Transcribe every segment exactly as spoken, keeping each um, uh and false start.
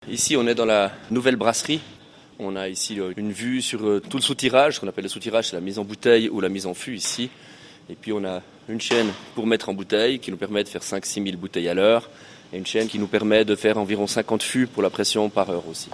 Ici, on est dans la nouvelle brasserie. On a ici une vue sur tout le soutirage. Ce qu'on appelle le soutirage, c'est la mise en bouteille ou la mise en fût ici. Et puis on a une chaîne pour mettre en bouteille qui nous permet de faire cinq à six mille bouteilles à l'heure. Et une chaîne qui nous permet de faire environ cinquante fûts pour la pression par heure aussi.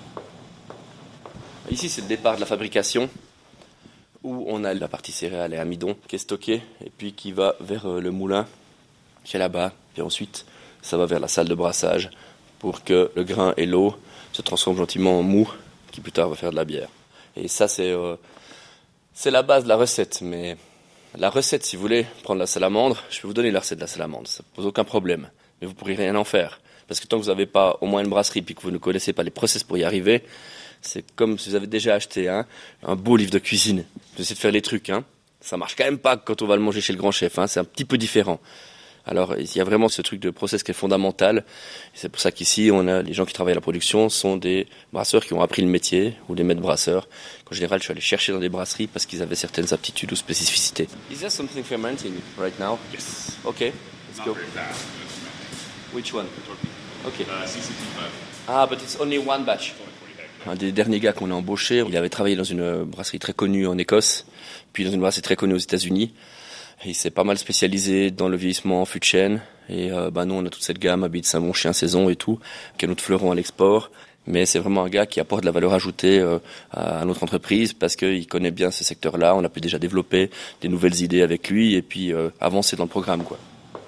Ici, c'est le départ de la fabrication où on a la partie céréales et amidon qui est stockée et puis qui va vers le moulin qui est là-bas. Puis ensuite, ça va vers la salle de brassage pour que le grain et l'eau se transforment gentiment en mou qui plus tard va faire de la bière. Et ça, c'est, euh, c'est la base de la recette. Mais la recette, si vous voulez prendre la salamandre, je vais vous donner la recette de la salamandre. Ça ne pose aucun problème. Mais vous ne pourrez rien en faire. Parce que tant que vous n'avez pas au moins une brasserie puis que vous ne connaissez pas les process pour y arriver, c'est comme si vous avez déjà acheté hein, un beau livre de cuisine. Vous essayez de faire les trucs. Hein. Ça ne marche quand même pas quand on va le manger chez le grand chef. Hein. C'est un petit peu différent. Alors, il y a vraiment ce truc de process qui est fondamental. Et c'est pour ça qu'ici, on a les gens qui travaillent à la production sont des brasseurs qui ont appris le métier ou des maîtres brasseurs. En général, je suis allé chercher dans des brasseries parce qu'ils avaient certaines aptitudes ou spécificités. Is there something fermenting right now? Yes. Okay, let's Not go. very fast. Which one? Okay. Uh, C C T five. Ah, but it's only one batch. Un des derniers gars qu'on a embauché, il avait travaillé dans une brasserie très connue en Écosse, puis dans une brasserie très connue aux États-Unis. Et il s'est pas mal spécialisé dans le vieillissement en fût de chêne. Et euh, bah nous, on a toute cette gamme, Habit Saint-Bon, Chien Saison et tout, qui est notre fleuron à l'export. Mais c'est vraiment un gars qui apporte de la valeur ajoutée euh, à notre entreprise parce qu'il connaît bien ce secteur-là. On a pu déjà développer des nouvelles idées avec lui et puis euh, avancer dans le programme, quoi.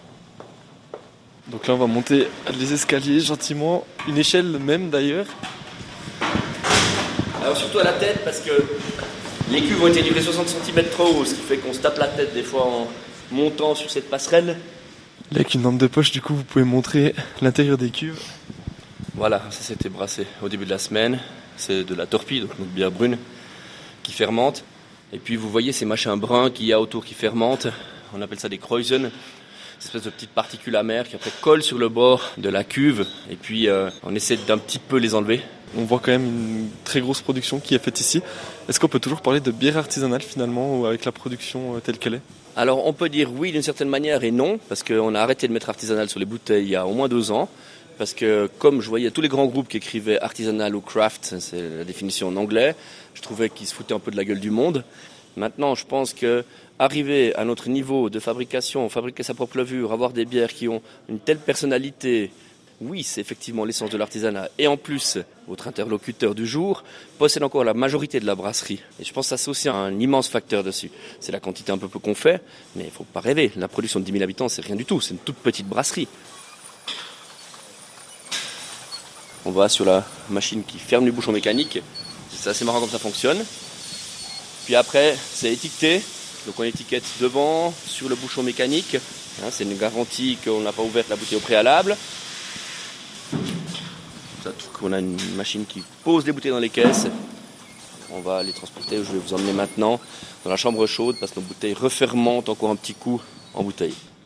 Donc là, on va monter les escaliers gentiment, une échelle même d'ailleurs. Alors surtout à la tête parce que les cuves ont été livrées soixante centimètres trop haut, ce qui fait qu'on se tape la tête des fois en montant sur cette passerelle. Là, avec une lampe de poche, du coup, vous pouvez montrer l'intérieur des cuves. Voilà, ça c'était brassé au début de la semaine. C'est de la torpille, donc notre bière brune, qui fermente. Et puis vous voyez ces machins bruns qu'il y a autour qui fermentent. On appelle ça des Kreuzen. Cette espèce de petites particules amères qui après collent sur le bord de la cuve. Et puis euh, on essaie d'un petit peu les enlever. On voit quand même une très grosse production qui est faite ici. Est-ce qu'on peut toujours parler de bière artisanale finalement, avec la production telle qu'elle est ? Alors on peut dire oui d'une certaine manière et non, parce qu'on a arrêté de mettre artisanal sur les bouteilles il y a au moins deux ans. Parce que comme je voyais tous les grands groupes qui écrivaient artisanal ou craft, c'est la définition en anglais, je trouvais qu'ils se foutaient un peu de la gueule du monde. Maintenant, je pense que arriver à notre niveau de fabrication, fabriquer sa propre levure, avoir des bières qui ont une telle personnalité, oui, c'est effectivement l'essence de l'artisanat. Et en plus, votre interlocuteur du jour possède encore la majorité de la brasserie. Et je pense que ça, c'est aussi un immense facteur dessus. C'est la quantité un peu peu qu'on fait, mais il ne faut pas rêver. La production de dix mille habitants, c'est rien du tout. C'est une toute petite brasserie. On va sur la machine qui ferme les bouchons mécaniques. C'est assez marrant comme ça fonctionne. Puis après, c'est étiqueté. Donc on étiquette devant, sur le bouchon mécanique. Hein, c'est une garantie qu'on n'a pas ouvert la bouteille au préalable. On a une machine qui pose les bouteilles dans les caisses. On va les transporter, je vais vous emmener maintenant dans la chambre chaude parce que nos bouteilles refermentent encore un petit coup en bouteille.